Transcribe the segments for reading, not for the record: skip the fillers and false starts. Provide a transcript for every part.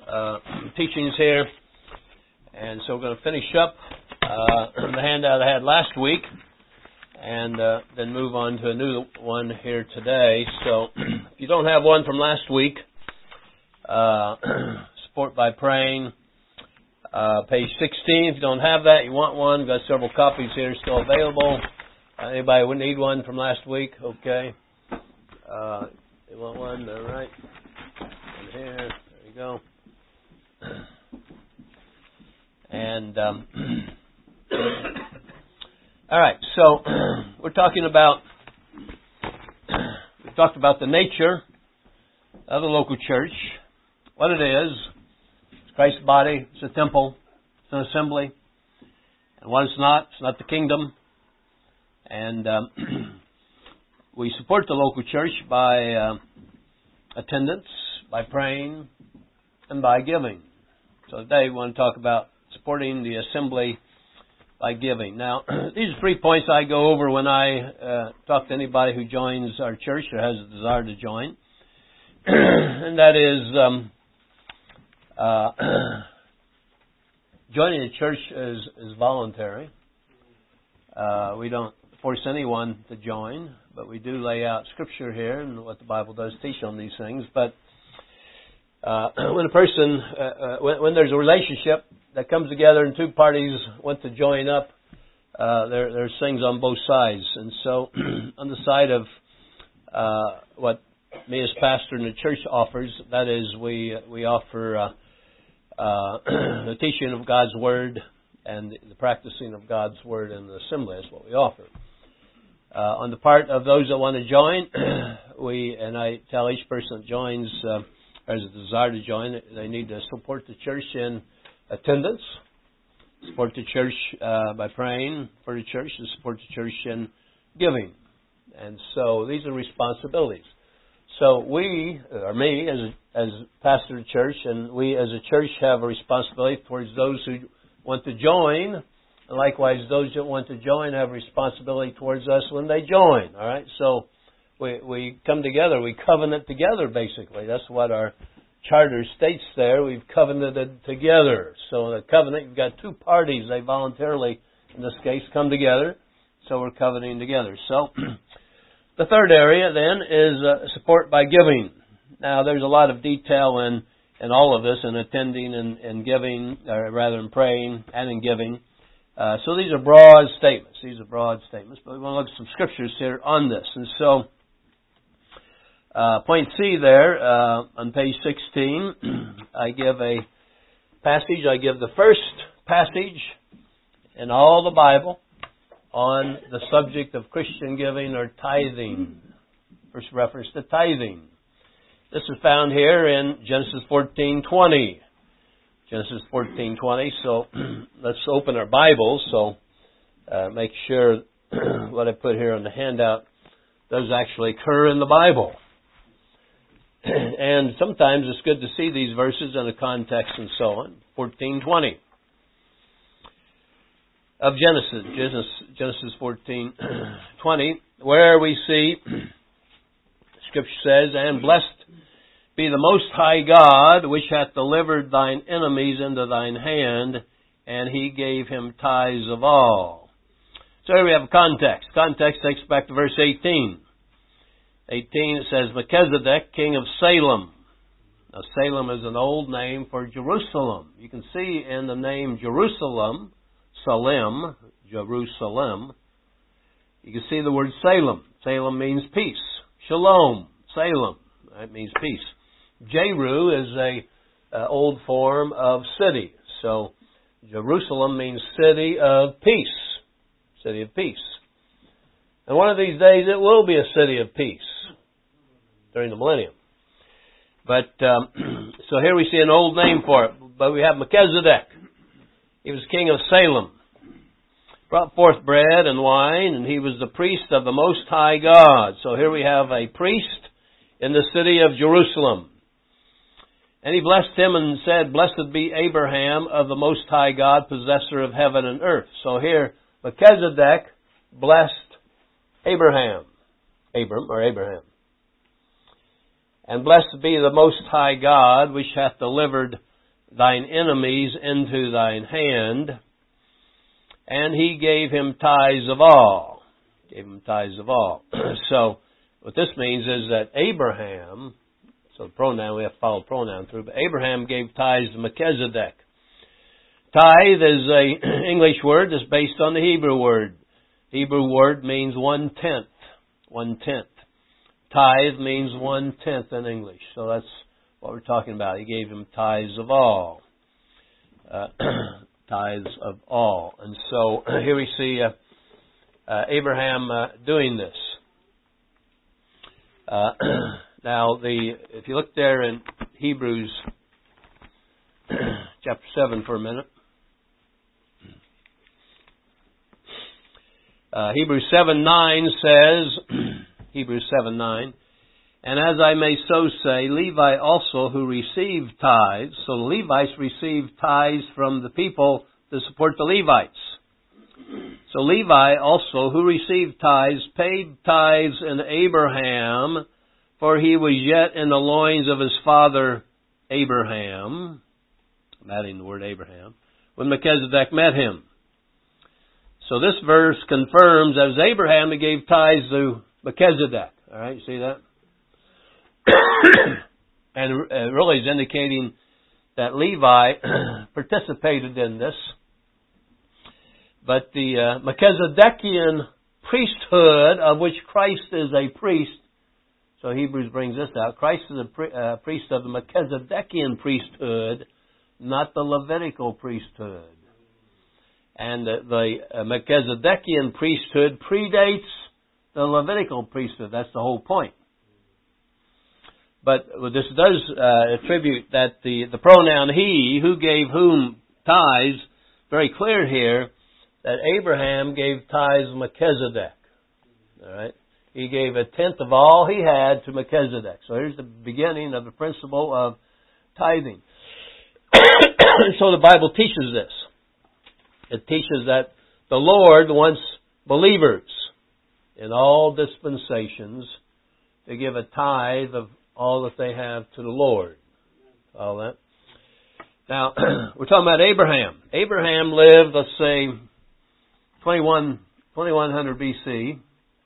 teachings here, and so we're going to finish up the handout I had last week, and then move on to a new one here today. So, if you don't have one from last week, support by praying, page 16. If you don't have that, you want one, we've got several copies here still available. Anybody would need one from last week? Okay. You want one? All right. And here. There you go. And all right. So we're talking about we talked about the nature of the local church, what it is. It's Christ's body. It's a temple. It's an assembly. And what it's not the kingdom. And we support the local church by attendance, by praying, and by giving. So today we want to talk about supporting the assembly by giving. Now, these are 3 points I go over when I talk to anybody who joins our church or has a desire to join. And that is, joining the church is voluntary. We don't force anyone to join, but we do lay out Scripture here and what the Bible does teach on these things. But when a person, when there's a relationship that comes together and two parties want to join up, there's things on both sides. And so, on the side of what me as pastor in the church offers, that is, we offer the teaching of God's Word and the practicing of God's Word in the assembly is what we offer. On the part of those that want to join, and I tell each person that joins, has a desire to join, they need to support the church in attendance, support the church by praying for the church, and support the church in giving. And so these are responsibilities. So we, or me as pastor of the church, and we as a church have a responsibility towards those who want to join. And likewise, those that want to join have a responsibility towards us when they join. All right? So we come together. We covenant together, basically. That's what our charter states there. We've covenanted together. So in a covenant, you've got two parties. They voluntarily, in this case, come together. So we're covenanting together. So the third area, then, is support by giving. Now, there's a lot of detail in all of this, in attending and giving, or rather in praying and in giving. So these are broad statements. But we want to look at some scriptures here on this. And so, point C there, on page 16, I give a passage. I give the first passage in all the Bible on the subject of Christian giving or tithing. First reference to tithing. This is found here in Genesis 14:20. Genesis 14:20. So let's open our Bibles. So make sure what I put here on the handout does actually occur in the Bible. And sometimes it's good to see these verses in a context and so on. 14:20 of Genesis 14:20, where we see Scripture says, "And blessed be the Most High God, which hath delivered thine enemies into thine hand, and He gave him tithes of all." So here we have a context. Context takes us back to verse 18. 18, it says, Melchizedek, king of Salem. Now, Salem is an old name for Jerusalem. You can see in the name Jerusalem, Jerusalem, you can see the word Salem. Salem means peace. Shalom, Salem, that means peace. Jeru is a old form of city. So Jerusalem means city of peace. City of peace. And one of these days it will be a city of peace during the millennium. But so here we see an old name for it. But we have Melchizedek. He was king of Salem. Brought forth bread and wine, and he was the priest of the Most High God. So here we have a priest in the city of Jerusalem. And he blessed him and said, "Blessed be Abraham of the Most High God, possessor of heaven and earth." So here, Melchizedek blessed Abraham. "And blessed be the Most High God, which hath delivered thine enemies into thine hand. And he gave him tithes of all. Gave him tithes of all. So, what this means is that Abraham, so the pronoun, we have to follow pronoun through, but Abraham gave tithes to Melchizedek. Tithe is an English word that's based on the Hebrew word. Hebrew word means 1/10. 1/10. Tithe means 1/10 in English. So that's what we're talking about. He gave him tithes of all. Tithes of all. And so here we see Abraham doing this. Now, if you look there in Hebrews chapter 7 for a minute. Hebrews 7:9 says, Hebrews 7:9, and as I may so say, Levi also who received tithes, so the Levites received tithes from the people to support the Levites. So Levi also who received tithes paid tithes in Abraham, for he was yet in the loins of his father Abraham. I'm adding the word Abraham. When Melchizedek met him. So this verse confirms that it was Abraham that gave tithes to Melchizedek. All right, you see that? And it really is indicating that Levi participated in this. But the Melchizedekian priesthood, of which Christ is a priest, so Hebrews brings this out, Christ is a priest of the Melchizedekian priesthood, not the Levitical priesthood. And the Melchizedekian priesthood predates the Levitical priesthood. That's the whole point. But this does attribute that the pronoun he, who gave whom tithes, very clear here, that Abraham gave tithes to Melchizedek. All right? He gave 1/10 of all he had to Melchizedek. So here's the beginning of the principle of tithing. So the Bible teaches this. It teaches that the Lord wants believers in all dispensations to give a tithe of all that they have to the Lord. All that. Now, we're talking about Abraham. Abraham lived, let's say, 2100 BC.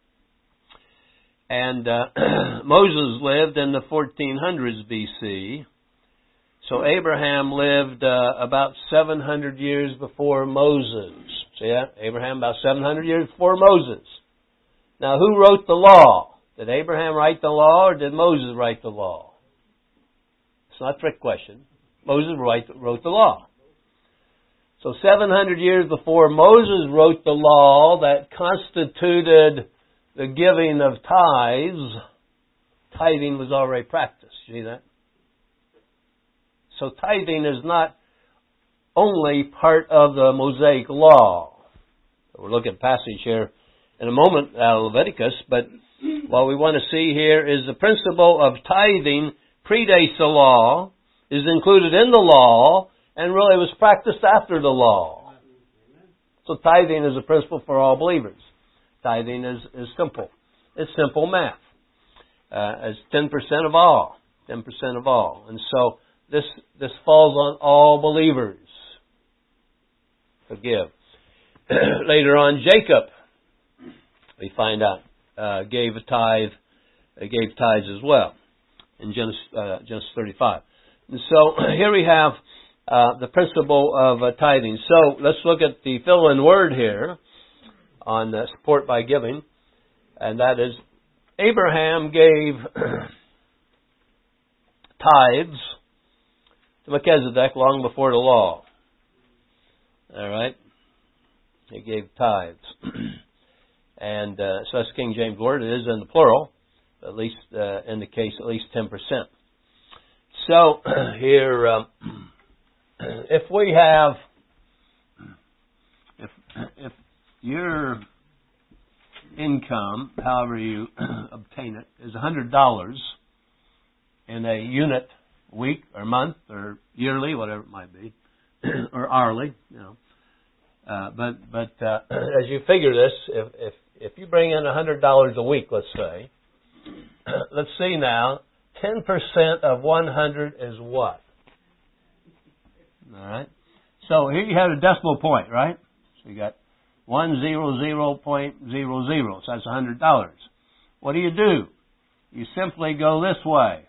And Moses lived in the 1400s BC. So Abraham lived about 700 years before Moses. See that? Abraham about 700 years before Moses. Now, who wrote the law? Did Abraham write the law or did Moses write the law? It's not a trick question. Moses wrote the law. So 700 years before Moses wrote the law that constituted the giving of tithes, tithing was already practiced. See that? So tithing is not only part of the Mosaic law. We'll look at a passage here in a moment out of Leviticus, but what we want to see here is the principle of tithing predates the law, is included in the law, and really was practiced after the law. So tithing is a principle for all believers. Tithing is simple. It's simple math. It's 10% of all. 10% of all. And so this falls on all believers to give. Later on, Jacob, we find out, gave tithes as well in Genesis 35. And so here we have the principle of tithing. So let's look at the fill-in word here on support by giving, and that is Abraham gave tithes to Melchizedek long before the law. All right? He gave tithes. And so that's King James word. It is in the plural, at least in the case, at least 10%. So here, if we have, if your income, however you obtain it, is $100 in a unit, week or month or yearly, whatever it might be, or hourly, you know. But as you figure this, if you bring in $100 a week, let's say, let's see now, 10% of 100 is what? All right. So here you have a decimal point, right? So you got 100.00. So that's $100. What do? You simply go this way.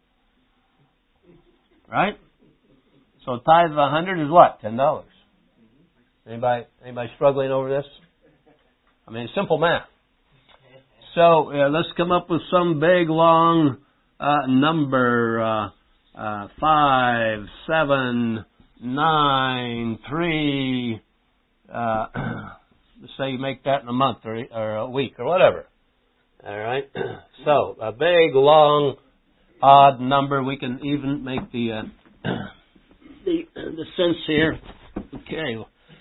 Right? So tithe of 100 is what? $10. Anybody struggling over this? I mean, simple math. So let's come up with some big long number. 5, 7, 9, 3. Let's say you make that in a month or a week or whatever. All right. So a big long odd number. We can even make the sense here. Okay.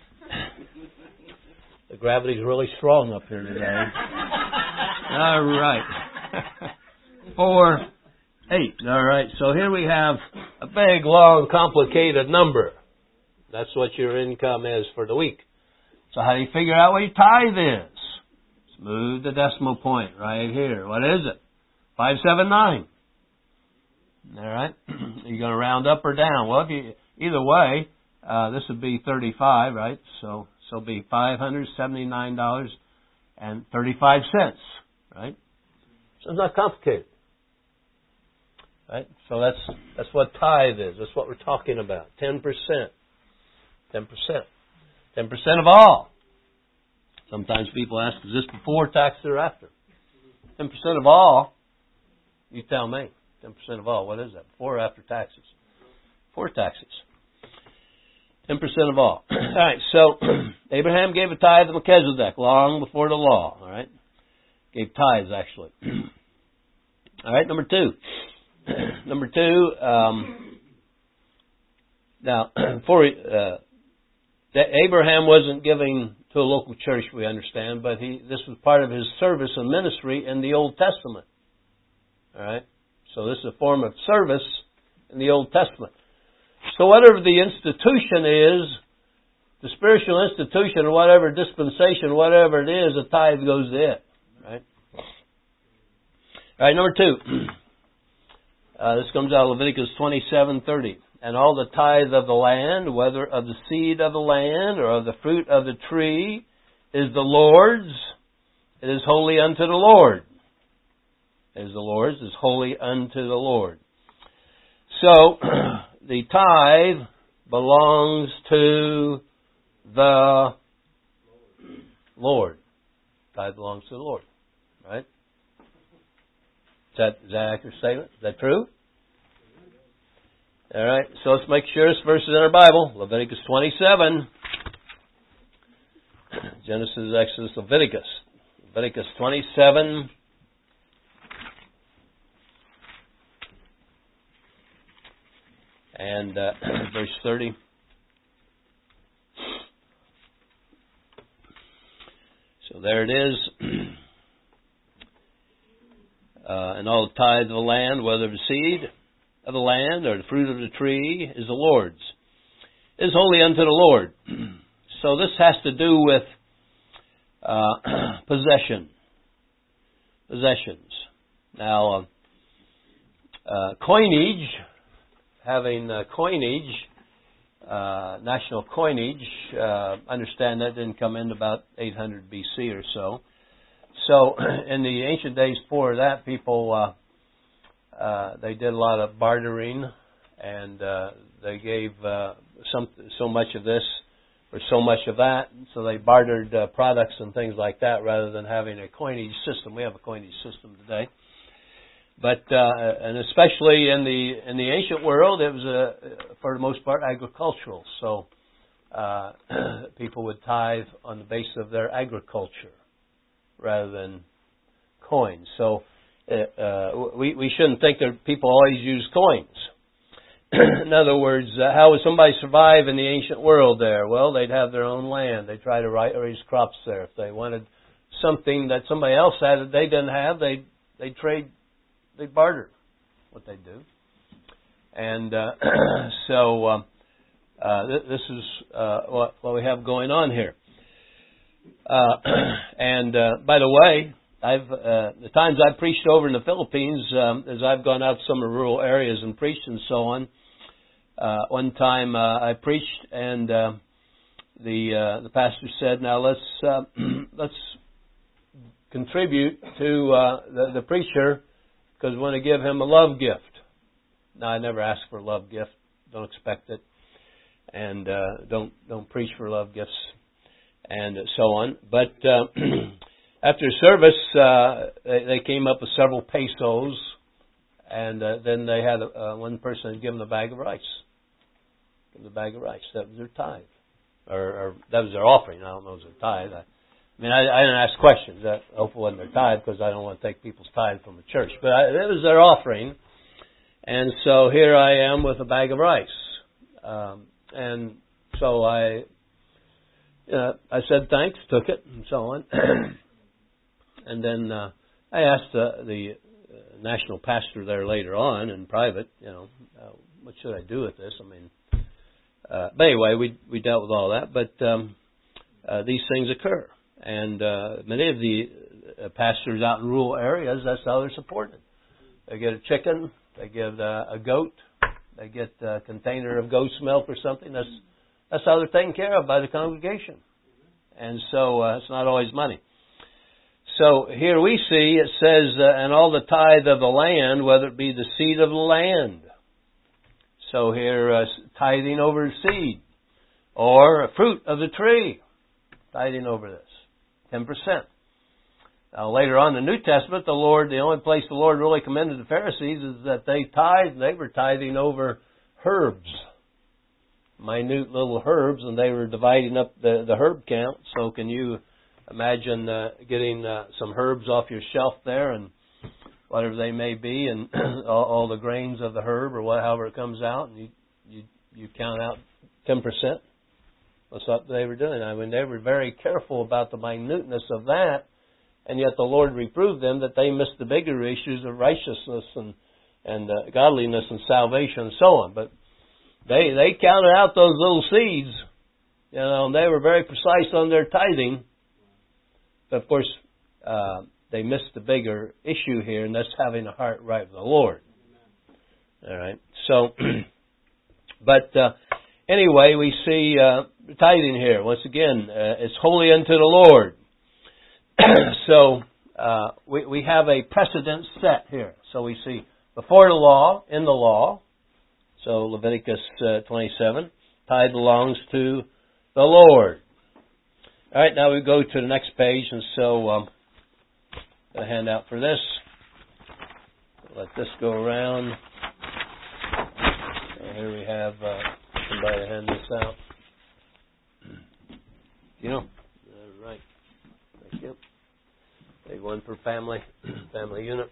The gravity's really strong up here today. All right. 4, 8. All right. So here we have a big, long, complicated number. That's what your income is for the week. So how do you figure out what your tithe is? Smooth the decimal point right here. What is it? 579. All right. Are you going to round up or down? Well, either way, this would be 35, right? So it'll be $579.35, right? So it's not complicated, right? So that's what tithe is. That's what we're talking about. 10%. 10%. 10% of all. Sometimes people ask, is this before taxes or after? 10% of all. You tell me. 10% of all. What is that? Before or after taxes? Before taxes. 10% of all. All right, so Abraham gave a tithe to Melchizedek long before the law. All right, gave tithes actually. All right, number 2. Number 2. Now, Abraham wasn't giving to a local church, we understand, but this was part of his service and ministry in the Old Testament. All right, so this is a form of service in the Old Testament. So whatever the institution is, the spiritual institution or whatever dispensation, whatever it is, a tithe goes to it. Right? All right, number 2. This comes out of Leviticus 27:30. And all the tithe of the land, whether of the seed of the land or of the fruit of the tree, is the Lord's. It is holy unto the Lord. It is the Lord's. It is holy unto the Lord. So, the tithe belongs to the Lord. Tithe belongs to the Lord. Right? Is that an accurate statement? Is that true? All right. So let's make sure this verse is in our Bible. Leviticus 27. Genesis, Exodus, Leviticus. Leviticus 27. And verse 30. So there it is. And all the tithe of the land, whether the seed of the land or the fruit of the tree, is the Lord's. It is holy unto the Lord. So this has to do with possessions. Now, coinage. Having coinage, national coinage, understand that didn't come in about 800 BC or so. So in the ancient days before that, people, they did a lot of bartering, and they gave so much of this or so much of that. So they bartered products and things like that rather than having a coinage system. We have a coinage system today. But and especially in the ancient world, it was for the most part agricultural. So people would tithe on the basis of their agriculture rather than coins. So we shouldn't think that people always use coins. In other words, how would somebody survive in the ancient world there? Well, they'd have their own land. They'd try to raise crops there. If they wanted something that somebody else had that they didn't have, they'd trade. They barter what they do. And this is what we have going on here. And by the way, the times I've preached over in the Philippines, as I've gone out to some of the rural areas and preached and so on, One time I preached, and the pastor said, "Now let's contribute to the preacher because we want to give him a love gift." Now I never ask for a love gift. Don't expect it, and don't preach for love gifts, and so on. But after service, they came up with several pesos, and then they had one person give them a bag of rice. Give them a bag of rice. That was their tithe, or that was their offering. I don't know if it was their tithe. I didn't ask questions. That hopefully wasn't their tithe because I don't want to take people's tithe from the church. But it was their offering. And so here I am with a bag of rice. And so I said thanks, took it, and so on. And then I asked the national pastor there later on in private, what should I do with this? But anyway, we dealt with all that. But these things occur. And many of the pastors out in rural areas, that's how they're supported. They get a chicken, they get a goat, they get a container of goat's milk or something. That's how they're taken care of by the congregation. And so it's not always money. So here we see it says, and all the tithe of the land, whether it be the seed of the land. So here, tithing over seed, or a fruit of the tree, tithing over this. 10%. Now, later on in the New Testament, the only place the Lord really commended the Pharisees is that they tithed. They were tithing over herbs, minute little herbs, and they were dividing up the herb count. So, can you imagine getting some herbs off your shelf there, and whatever they may be, and all the grains of the herb, or however it comes out, and you count out 10%. That's what they were doing. They were very careful about the minuteness of that, and yet the Lord reproved them that they missed the bigger issues of righteousness and godliness and salvation and so on. But they counted out those little seeds, and they were very precise on their tithing. But of course, they missed the bigger issue here, and that's having a heart right with the Lord. All right. So, but anyway, we see tithing here. Once again, it's holy unto the Lord. So, we have a precedent set here. So we see before the law, in the law. So Leviticus 27, tithe belongs to the Lord. All right, now we go to the next page, and so a handout for this. Let this go around. So here we have somebody to hand this out. All right. Thank you. Take one per family unit.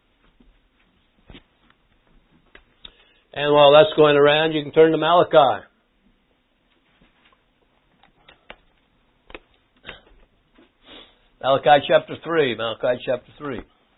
And while that's going around, you can turn to Malachi. Malachi chapter 3. Malachi chapter 3.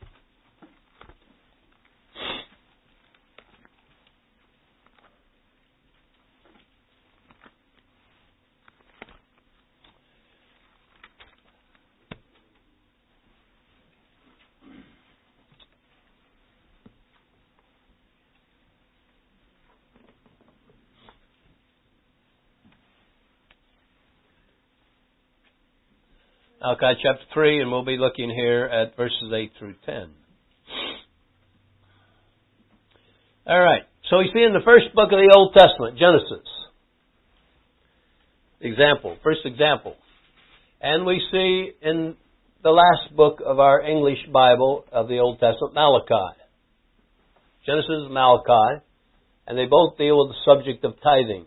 Malachi chapter 3, and we'll be looking here at verses 8 through 10. All right. So we see in the first book of the Old Testament, Genesis. First example. And we see in the last book of our English Bible of the Old Testament, Malachi. Genesis and Malachi. And they both deal with the subject of tithing.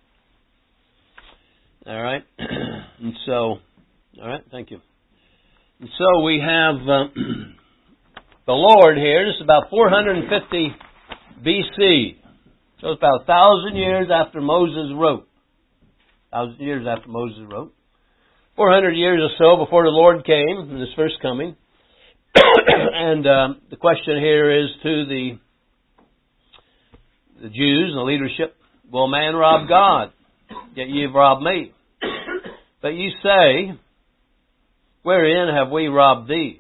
All right. And so... All right, thank you. And so we have the Lord here. This is about 450 B.C. So it's about 1,000 years after Moses wrote. 1,000 years after Moses wrote. 400 years or so before the Lord came in His first coming. And the question here is to the Jews and the leadership, will man rob God? Yet ye have robbed me. But ye say, wherein have we robbed thee?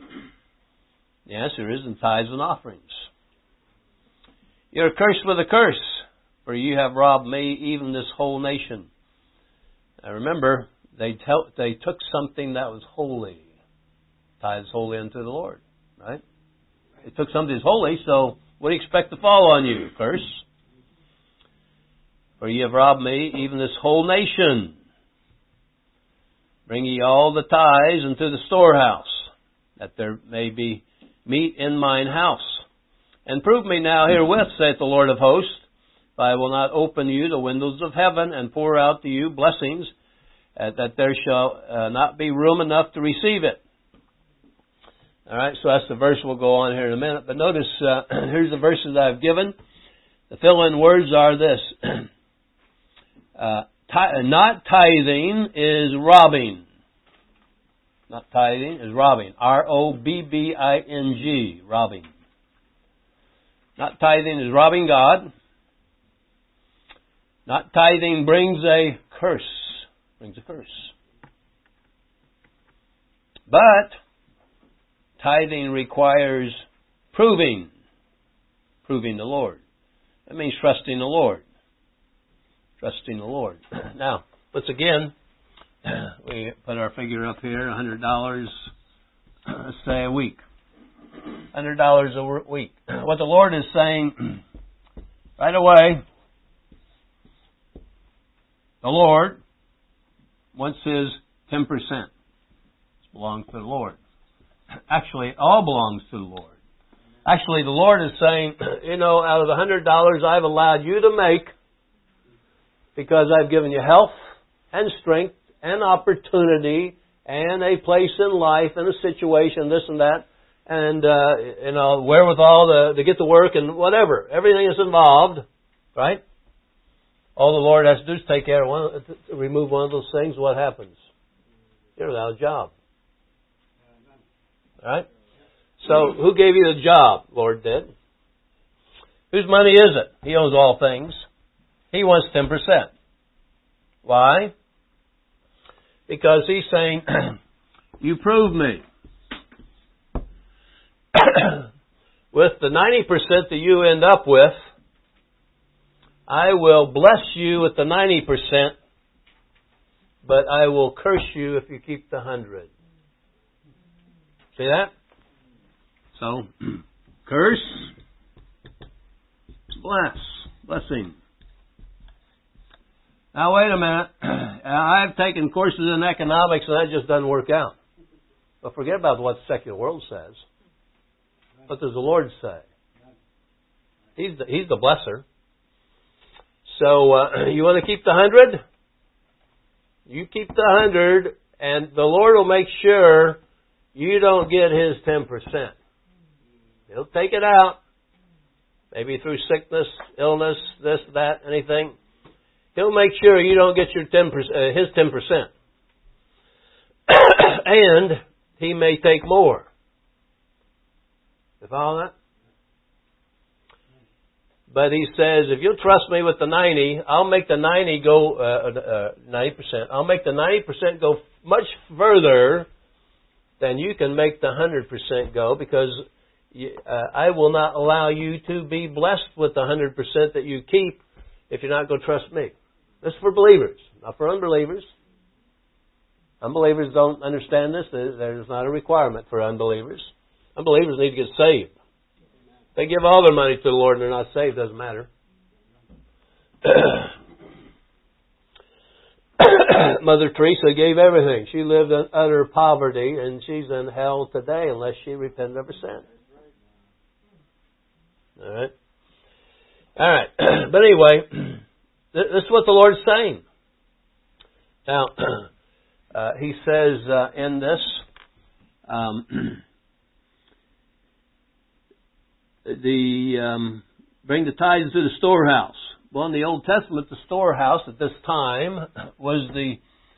The answer is in tithes and offerings. You're cursed with a curse, For you have robbed me, even this whole nation. Now remember, they took something that was holy. Tithes holy unto the Lord, right? They took something that's holy, so what do you expect to fall on you? Curse. For ye have robbed me, even this whole nation. Bring ye all the tithes into the storehouse, that there may be meat in mine house. And prove me now herewith, saith the Lord of hosts, if I will not open you the windows of heaven, and pour out to you blessings, that there shall not be room enough to receive it. All right, so that's the verse we'll go on here in a minute. But notice, here's the verses I've given. The fill-in words are this. Not tithing is robbing. Not tithing is robbing. R-O-B-B-I-N-G. Robbing. Not tithing is robbing God. Not tithing brings a curse. Brings a curse. But tithing requires proving the Lord. That means trusting the Lord. Trusting the Lord. Now, once again, we put our figure up here, $100, let's say a week. $100 a week. What the Lord is saying right away, the Lord wants His 10%. It belongs to the Lord. Actually, it all belongs to the Lord. Actually, the Lord is saying, out of the $100 I've allowed you to make, because I've given you health and strength and opportunity and a place in life and a situation, this and that, and wherewithal to get to work and whatever. Everything is involved, right? All the Lord has to do is take care of remove one of those things. What happens? You're without a job. All right? So, who gave you the job? Lord did. Whose money is it? He owns all things. He wants 10%. Why? Because He's saying, you prove me. With the 90% that you end up with, I will bless you with the 90%, but I will curse you if you keep the 100. See that? So, curse, blessing. Now wait a minute. I've taken courses in economics and that just doesn't work out. But forget about what the secular world says. What does the Lord say? He's the blesser. So, you want to keep the 100? You keep the 100 and the Lord will make sure you don't get His 10%. He'll take it out. Maybe through sickness, illness, this, that, anything. He'll make sure you don't get your 10%, His 10%. And He may take more. You follow that? But He says, if you'll trust me with the 90, I'll make the 90 go, 90%. I'll make the 90% go much further than you can make the 100% go, because I will not allow you to be blessed with the 100% that you keep if you're not going to trust me. This is for believers, not for unbelievers. Unbelievers don't understand this. There's not a requirement for unbelievers. Unbelievers need to get saved. If they give all their money to the Lord and they're not saved, it doesn't matter. Mother Teresa gave everything. She lived in utter poverty, and she's in hell today unless she repented of her sin. All right. All right. But anyway, this is what the Lord's saying. Now, He says in this, bring the tithes to the storehouse. Well, in the Old Testament, the storehouse at this time was the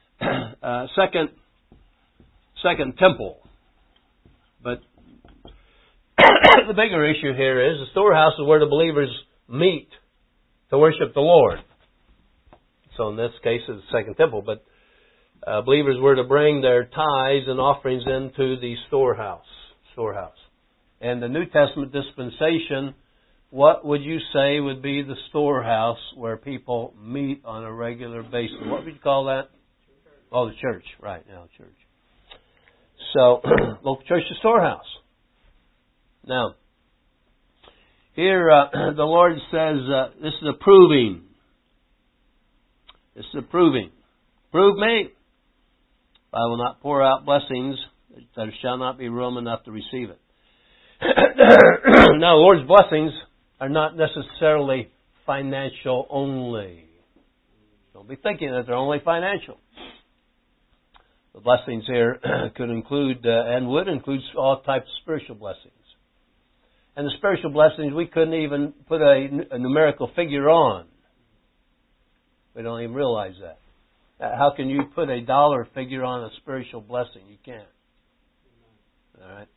second temple. But the bigger issue here is the storehouse is where the believers meet to worship the Lord. So in this case, it's the second temple. But believers were to bring their tithes and offerings into the storehouse. And the New Testament dispensation what would you say would be the storehouse where people meet on a regular basis? What would you call that? Oh, the church. Right, now, church. So, local church is storehouse. Now, here the Lord says, this is a proving. This is a proving. Prove me. I will not pour out blessings. There shall not be room enough to receive it. Now, the Lord's blessings are not necessarily financial only. Don't be thinking that they're only financial. The blessings here could include and would include all types of spiritual blessings. And the spiritual blessings we couldn't even put a numerical figure on. We don't even realize that. How can you put a dollar figure on a spiritual blessing? You can't. All right.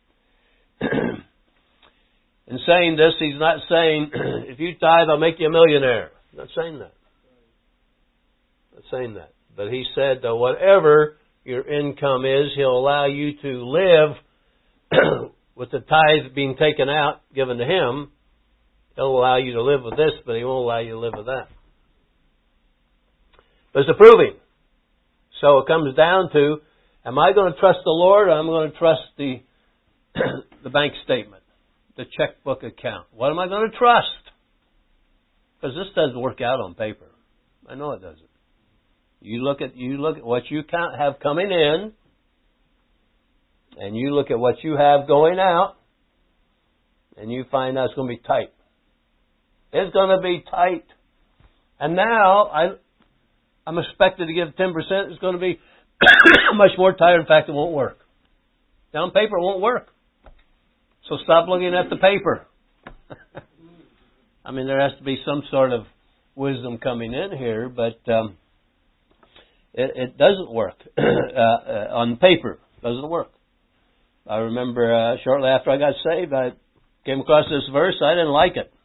In saying this, he's not saying, if you tithe, I'll make you a millionaire. He's not saying that. Not saying that. But he said that whatever your income is, he'll allow you to live with the tithe being taken out, given to him. He'll allow you to live with this, but he won't allow you to live with that. But it's a proving. So it comes down to, am I going to trust the Lord, or am I going to trust the bank statement, the checkbook account? What am I going to trust? Because this doesn't work out on paper. I know it doesn't. You look at what you have coming in, and you look at what you have going out, and you find out it's going to be tight. It's going to be tight. And now I'm expected to give 10%. It's going to be much more tighter. In fact, it won't work. Now, on paper, it won't work. So stop looking at the paper. I mean, there has to be some sort of wisdom coming in here, but it doesn't work on paper. It doesn't work. I remember shortly after I got saved, I came across this verse. I didn't like it.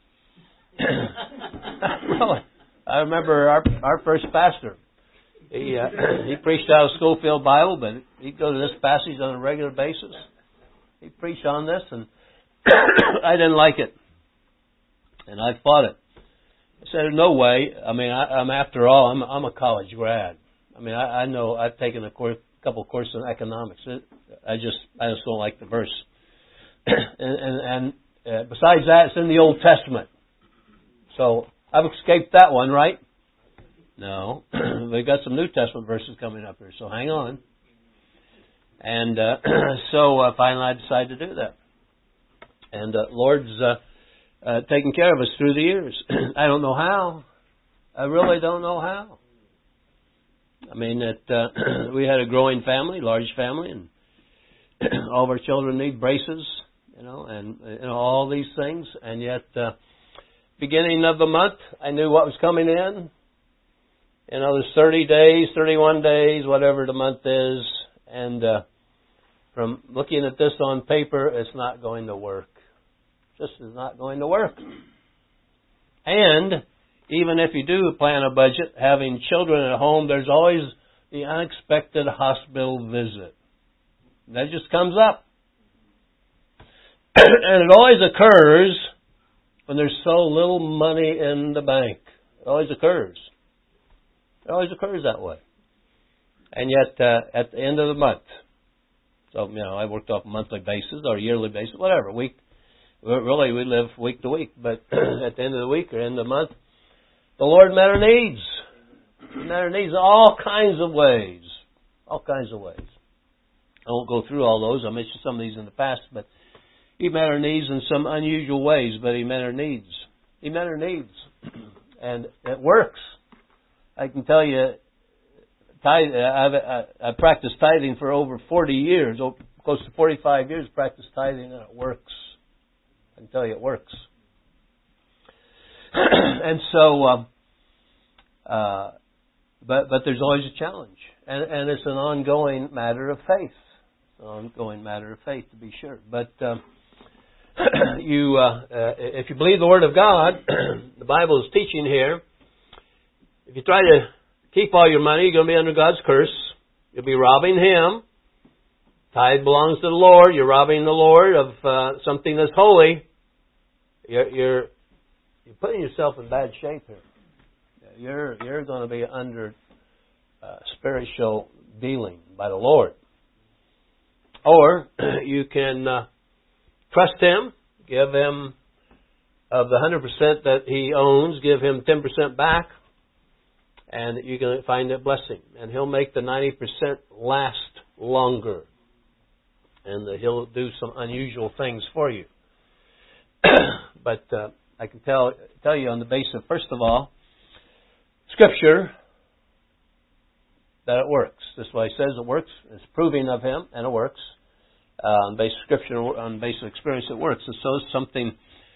Really. I remember our first pastor. He preached out of Schofield Bible, but he'd go to this passage on a regular basis. He preached on this, and I didn't like it. And I fought it. I said, no way. I mean, I'm after all, I'm a college grad. I mean, I know I've taken a couple of courses in economics. I just don't like the verse. and besides that, it's in the Old Testament. So I've escaped that one, right? No. We've got some New Testament verses coming up here, so hang on. And so finally I decided to do that. And Lord's taken care of us through the years. I don't know how. I really don't know how. I mean, we had a growing family, large family, and all of our children need braces, and all these things. And yet, beginning of the month, I knew what was coming in. There's 30 days, 31 days, whatever the month is, and from looking at this on paper, it's not going to work. Just is not going to work. And even if you do plan a budget, having children at home, there's always the unexpected hospital visit. That just comes up. And it always occurs when there's so little money in the bank. It always occurs. It always occurs that way. And yet, at the end of the month, so, I worked off a monthly basis or yearly basis, whatever. We live week to week. But at the end of the week or end of the month, the Lord met our needs. He met our needs in all kinds of ways. All kinds of ways. I won't go through all those. I mentioned some of these in the past, but He met our needs in some unusual ways, but He met our needs. He met our needs. And it works. I can tell you, I've practiced tithing for over 40 years, close to 45 years practiced tithing, and it works. I can tell you it works. And so, but there's always a challenge. And it's an ongoing matter of faith. An ongoing matter of faith, to be sure. But if you believe the Word of God, the Bible is teaching here, if you try to keep all your money, you're going to be under God's curse. You'll be robbing Him. Tithe belongs to the Lord. You're robbing the Lord of something that's holy. you're putting yourself in bad shape here. You're going to be under spiritual dealing by the Lord. Or you can trust Him, give Him of the 100% that He owns, give Him 10% back, and you're going to find that blessing. And He'll make the 90% last longer. And He'll do some unusual things for you. But I can tell you on the basis of, first of all, Scripture, that it works. This is why He says it works. It's proving of Him, and it works. On base of Scripture, on base of experience, it works. And so it's something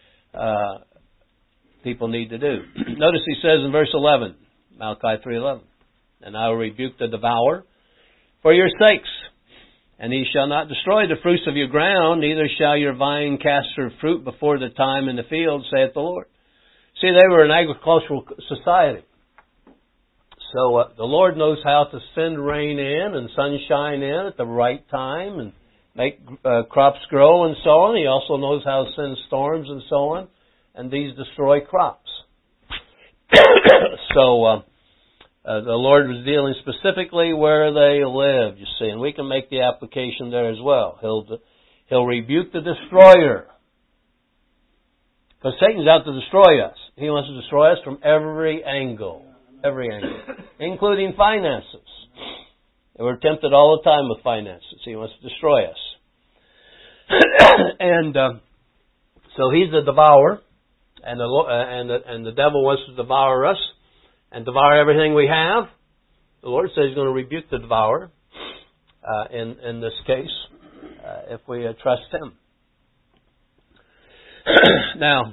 people need to do. Notice He says in verse 11, Malachi 3:11, "And I will rebuke the devourer for your sakes, and he shall not destroy the fruits of your ground, neither shall your vine cast her fruit before the time in the field, saith the Lord." See, they were an agricultural society. So the Lord knows how to send rain in and sunshine in at the right time and make crops grow and so on. He also knows how to send storms and so on, and these destroy crops. So the Lord was dealing specifically where they lived, you see, and we can make the application there as well. He'll rebuke the destroyer. Because Satan's out to destroy us. He wants to destroy us from every angle, including finances. And we're tempted all the time with finances. He wants to destroy us. And so he's the devourer, and the devil wants to devour us and devour everything we have. The Lord says He's going to rebuke the devourer in this case if we trust Him. Now,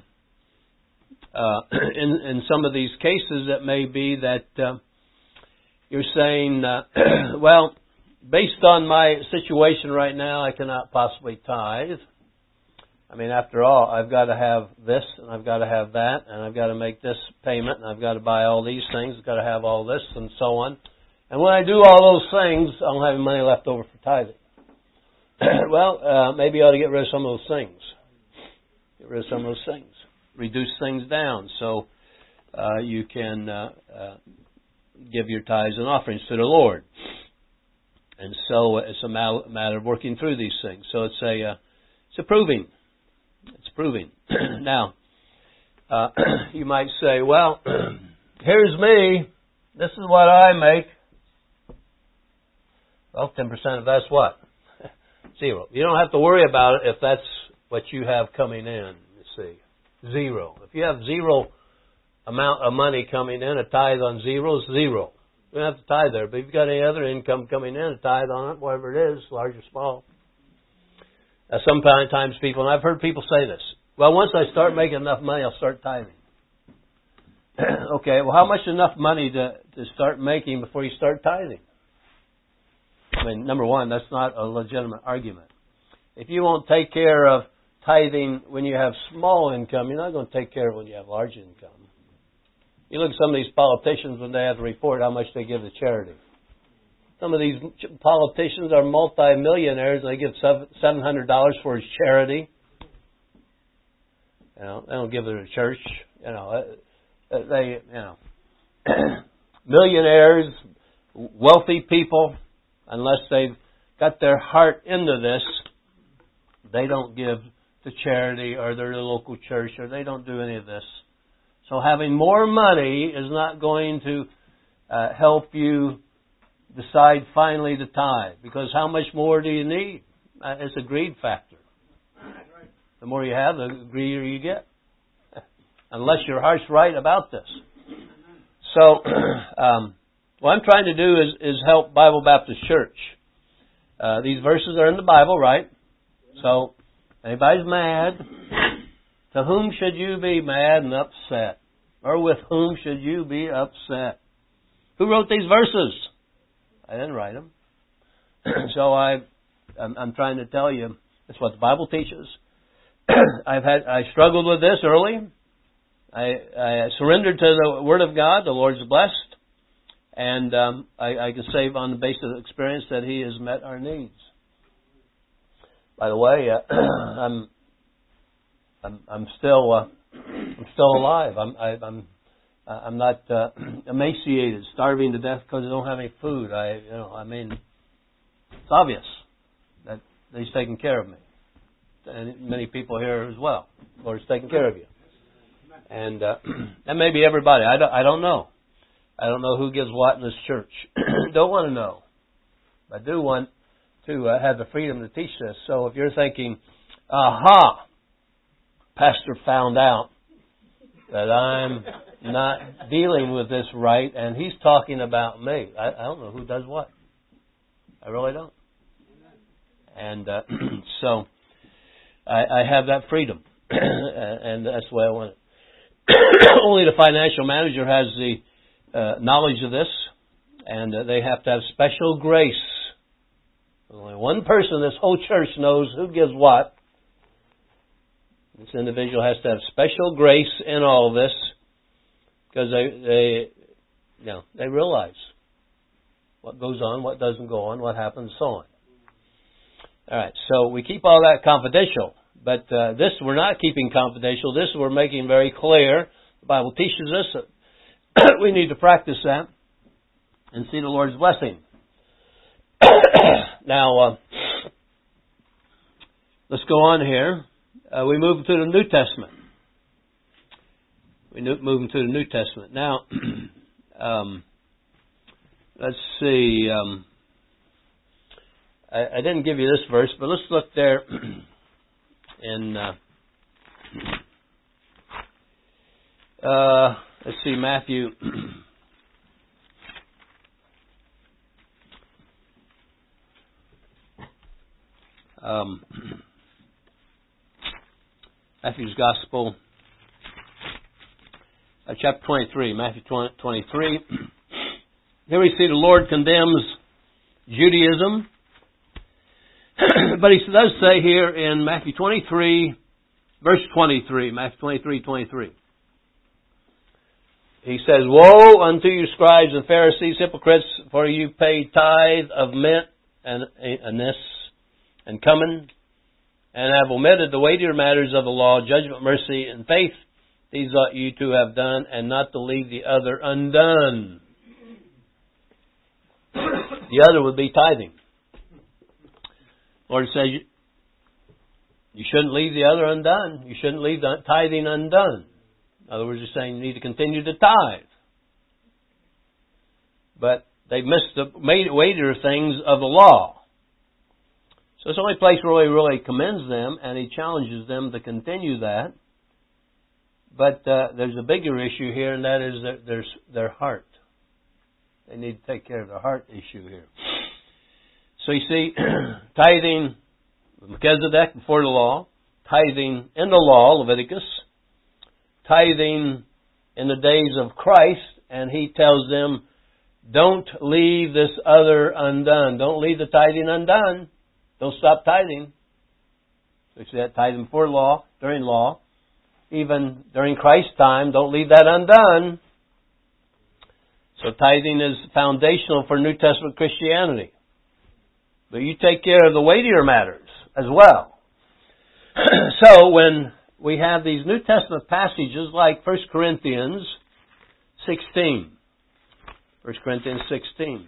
in some of these cases, it may be that you're saying, well, based on my situation right now, I cannot possibly tithe. I mean, after all, I've got to have this, and I've got to have that, and I've got to make this payment, and I've got to buy all these things, I've got to have all this, and so on. And when I do all those things, I don't have any money left over for tithing. Well, maybe you ought to get rid of some of those things. Get rid of some of those things. Reduce things down so you can give your tithes and offerings to the Lord. And so it's a matter of working through these things. So it's a proving. It's proving. Now, you might say, well, here's me. This is what I make. Well, 10% of that's what? 0. You don't have to worry about it if that's what you have coming in, you see. 0. If you have 0 amount of money coming in, a tithe on 0 is 0. You don't have to tithe there. But if you've got any other income coming in, a tithe on it, whatever it is, large or small. Sometimes people, and I've heard people say this, well, once I start making enough money, I'll start tithing. Okay, well, how much enough money to start making before you start tithing? I mean, number one, that's not a legitimate argument. If you won't take care of tithing when you have small income, you're not going to take care of it when you have large income. You look at some of these politicians when they have to report how much they give to charity. Some of these politicians are multi-millionaires and they give $700 for his charity. You know, they don't give it to the church. Millionaires, wealthy people, unless they've got their heart into this, they don't give to charity or their local church, or they don't do any of this. So having more money is not going to help you decide finally to tithe. Because how much more do you need? It's a greed factor. The more you have, the greedier you get. Unless your heart's right about this. So, what I'm trying to do is help Bible Baptist Church. These verses are in the Bible, right? So, anybody's mad, to whom should you be mad and upset? Or with whom should you be upset? Who wrote these verses? I didn't write them. So I'm trying to tell you, that's what the Bible teaches. I struggled with this early. I surrendered to the Word of God. The Lord's blessed. And I can say on the basis of experience that He has met our needs. By the way, I'm still alive. I'm not emaciated, starving to death because I don't have any food. It's obvious that He's taking care of me, and many people here as well. The Lord's taking care of you, and that may be everybody. I don't know. I don't know who gives what in this church. Don't want to know. I do want to have the freedom to teach this. So if you're thinking, aha, Pastor found out that I'm not dealing with this right, and he's talking about me. I don't know who does what. I really don't. And so I have that freedom, and that's the way I want it. Only the financial manager has the knowledge of this, and they have to have special grace. Only one person in this whole church knows who gives what. This individual has to have special grace in all of this, because they realize what goes on, what doesn't go on, what happens, so on. All right, so we keep all that confidential, but this we're not keeping confidential. This we're making very clear. The Bible teaches us that we need to practice that and see the Lord's blessing. Now, let's go on here. We move to the New Testament. We move into the New Testament. Now, let's see. I didn't give you this verse, but let's look there in, let's see, Matthew. Matthew's Gospel, chapter 23, Matthew 23. Here we see the Lord condemns Judaism. But He does say here in Matthew 23, verse 23, Matthew 23, 23. He says, "Woe unto you, scribes and Pharisees, hypocrites, for you pay tithe of mint and anise and cumin, and have omitted the weightier matters of the law, judgment, mercy, and faith. These ought you to have done, and not to leave the other undone." The other would be tithing. The Lord says you shouldn't leave the other undone. You shouldn't leave the tithing undone. In other words, He's saying you need to continue to tithe. But they've missed the weightier things of the law. So it's the only place where He really commends them, and He challenges them to continue that. But there's a bigger issue here, and that is their heart. They need to take care of their heart issue here. So you see, tithing, Melchizedek before the law, tithing in the law, Leviticus, tithing in the days of Christ, and He tells them, don't leave this other undone. Don't leave the tithing undone. Don't stop tithing. So you see that tithing before law, during law, even during Christ's time, don't leave that undone. So tithing is foundational for New Testament Christianity. But you take care of the weightier matters as well. So when we have these New Testament passages like 1 Corinthians 16. 1 Corinthians 16.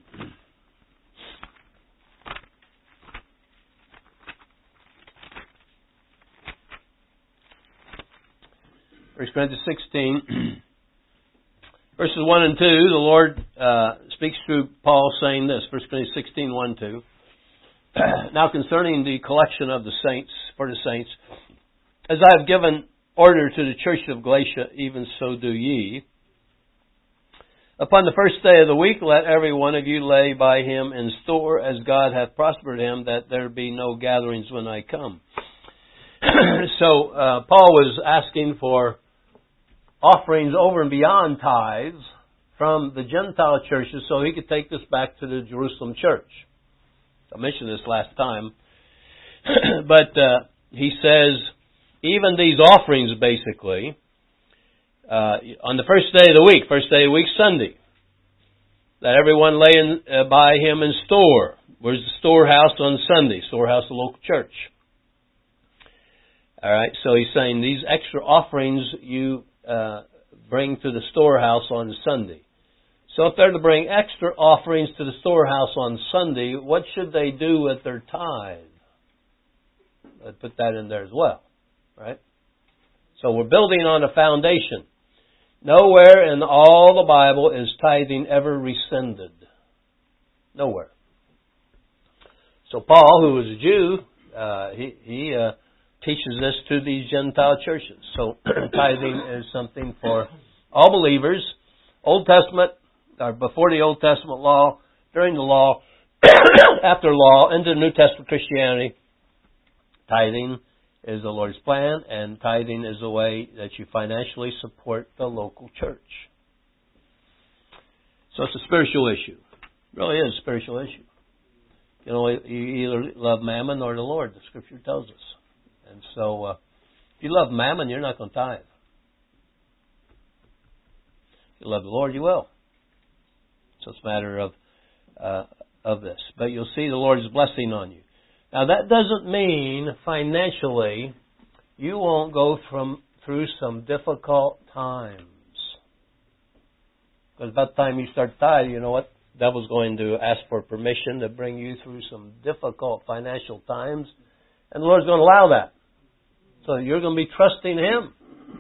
1 Corinthians 16, verses 1 and 2, the Lord speaks through Paul saying this, 1 Corinthians 16, 1 and 2. Now concerning the collection of the saints, for the saints, as I have given order to the church of Galatia, even so do ye. Upon the first day of the week, let every one of you lay by him in store, as God hath prospered him, that there be no gatherings when I come. So Paul was asking for offerings over and beyond tithes from the Gentile churches so he could take this back to the Jerusalem church. I mentioned this last time. But he says, even these offerings basically, on the first day of the week, Sunday, that everyone lay by him in store. Where's the storehouse on Sunday? Storehouse, the local church. All right, so he's saying these extra offerings you bring to the storehouse on Sunday. So if they're to bring extra offerings to the storehouse on Sunday, what should they do with their tithe? I'd put that in there as well, right? So we're building on a foundation. Nowhere in all the Bible is tithing ever rescinded. Nowhere. So Paul, who was a Jew, he teaches this to these Gentile churches. So tithing is something for all believers. Old Testament, or before the Old Testament law, during the law, after law, into New Testament Christianity, tithing is the Lord's plan, and tithing is a way that you financially support the local church. So it's a spiritual issue. It really is a spiritual issue. You either love mammon or the Lord, the Scripture tells us. And so, if you love mammon, you're not going to tithe. If you love the Lord, you will. So it's a matter of this. But you'll see the Lord's blessing on you. Now, that doesn't mean financially you won't go through some difficult times. Because by the time you start tithing, you know what? The devil's going to ask for permission to bring you through some difficult financial times. And the Lord's going to allow that. So you're going to be trusting Him.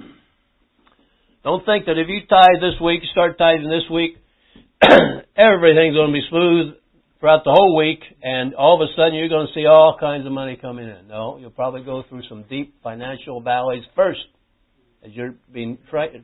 Don't think that if you tithe this week, start tithing this week, everything's going to be smooth throughout the whole week, and all of a sudden you're going to see all kinds of money coming in. No, you'll probably go through some deep financial valleys first as you're being tried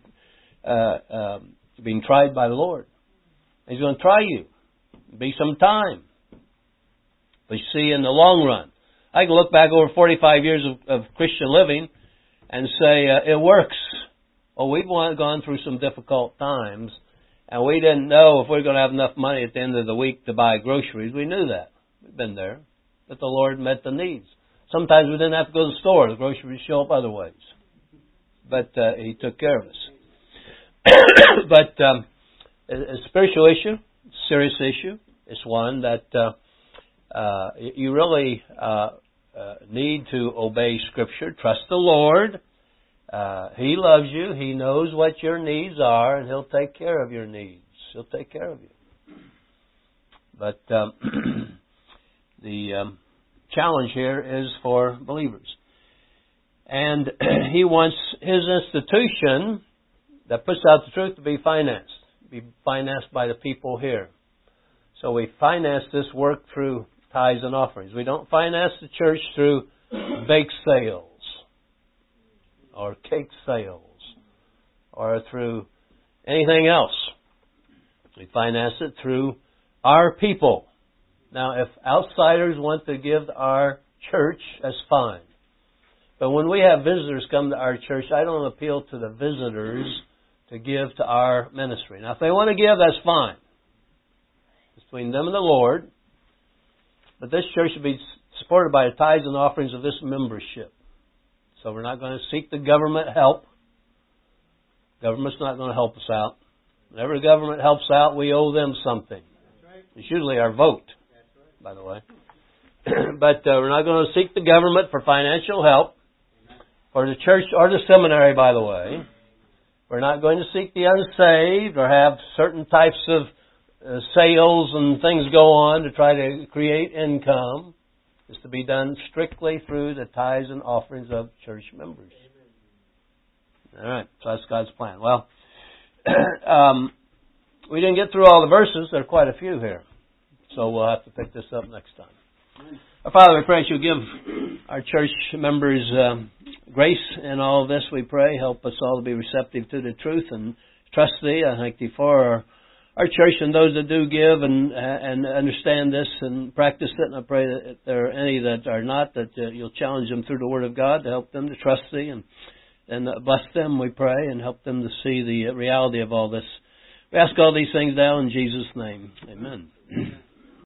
by the Lord. He's going to try you. It'll be some time. But you see, in the long run, I can look back over 45 years of Christian living and say, it works. Well, we've gone through some difficult times, and we didn't know if we were going to have enough money at the end of the week to buy groceries. We knew that. We've been there. But the Lord met the needs. Sometimes we didn't have to go to the store. The groceries show up other ways. But He took care of us. But a spiritual issue, a serious issue. It's one that you really need to obey Scripture. Trust the Lord. He loves you. He knows what your needs are, and He'll take care of your needs. He'll take care of you. But the challenge here is for believers. And He wants His institution that puts out the truth to be financed by the people here. So we finance this work through tithes and offerings. We don't finance the church through bake sales or cake sales or through anything else. We finance it through our people. Now, if outsiders want to give to our church, that's fine. But when we have visitors come to our church, I don't appeal to the visitors to give to our ministry. Now, if they want to give, that's fine. It's between them and the Lord. But this church should be supported by the tithes and offerings of this membership. So we're not going to seek the government help. Government's not going to help us out. Whenever the government helps out, we owe them something. It's usually our vote, by the way. But we're not going to seek the government for financial help, or the church, or the seminary, by the way. We're not going to seek the unsaved, or have certain types of sales and things go on to try to create income. It's to be done strictly through the tithes and offerings of church members. All right, so that's God's plan. Well, we didn't get through all the verses. There are quite a few here. So we'll have to pick this up next time. Our Father, we pray that you'll give our church members grace in all of this, we pray. Help us all to be receptive to the truth and trust Thee. I thank Thee for our church and those that do give and understand this and practice it. And I pray that if there are any that are not, that you'll challenge them through the Word of God to help them to trust Thee and bless them, we pray, and help them to see the reality of all this. We ask all these things now in Jesus' name. Amen.